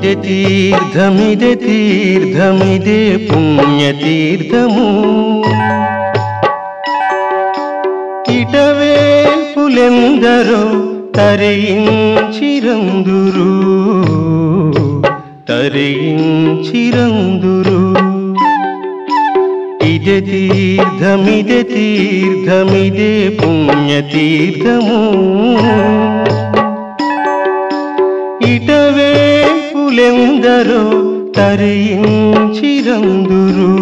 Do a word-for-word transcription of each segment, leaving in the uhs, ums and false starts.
ఇదే తీర్థమిదే తీర్థమిదే పుణ్యతీర్థము ఇటవేల్పులెందరో తరించిరందురు తరించిరందురు ఇదే తీర్థమిదే తీర్థమిదే పుణ్యతీర్థము ఇటవేల్పులెందరో తరించిరందురు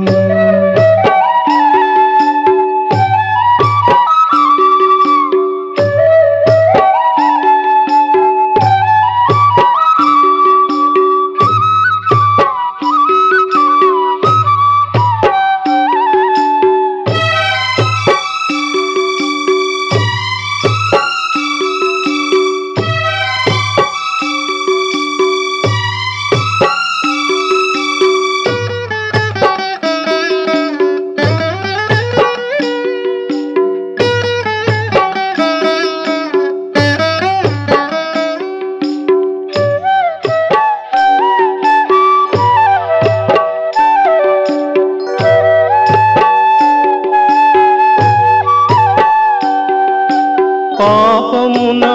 పాపమునా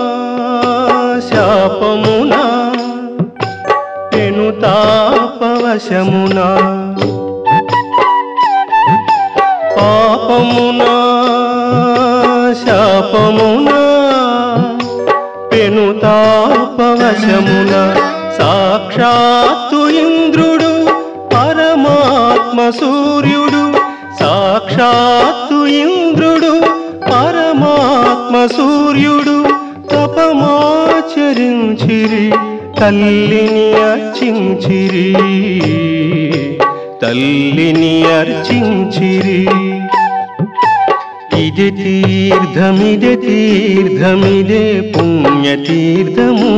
శాపమునా పెనుతాపవశమునా పాపమునా శాపమునా పెనుతాపవశమునా సాక్షాత్తు ఇంద్రుడు పరమాత్మ సూర్యుడు సాక్షాత్తు ఇంద్రుడు పరమాత్మ సూర్యుడు తపమాచరించిరి తల్లిని అర్చించిరి తల్లిని అర్చించిరి ఇదే తీర్థమిదే తీర్థమిదే పుణ్యతీర్థము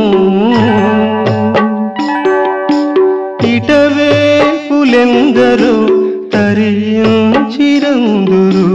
ఇటవేల్పులెందరో తరించిరందురు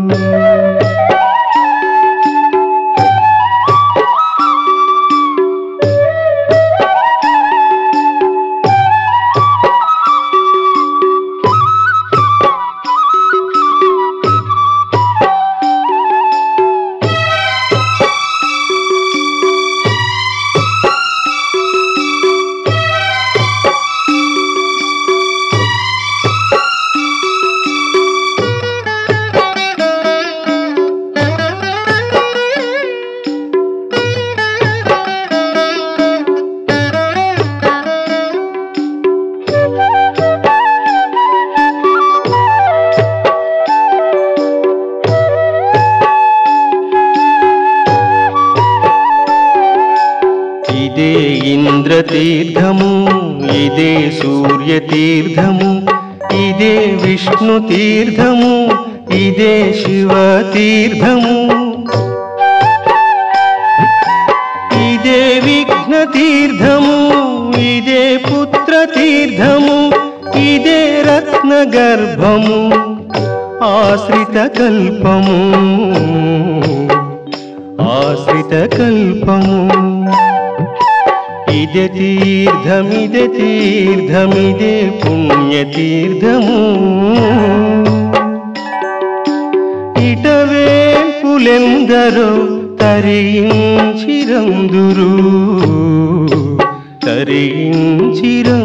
ఇదే ఇంద్రతీర్థము ఇదే సూర్యతీర్థము ఇదే విష్ణు తీర్థము ఇదే శివతీర్థము ఇదే విఘ్న తీర్థము ఇదే పుత్ర తీర్థము ఇదే రత్న గర్భము ఆశ్రిత కల్పము ఆశ్రిత కల్పము ఇదే తీర్థమిదే తీర్థమిదే పుణ్యతీర్థము ఇటవేల్పులెందరో తరించిరందురు తరించిరందురు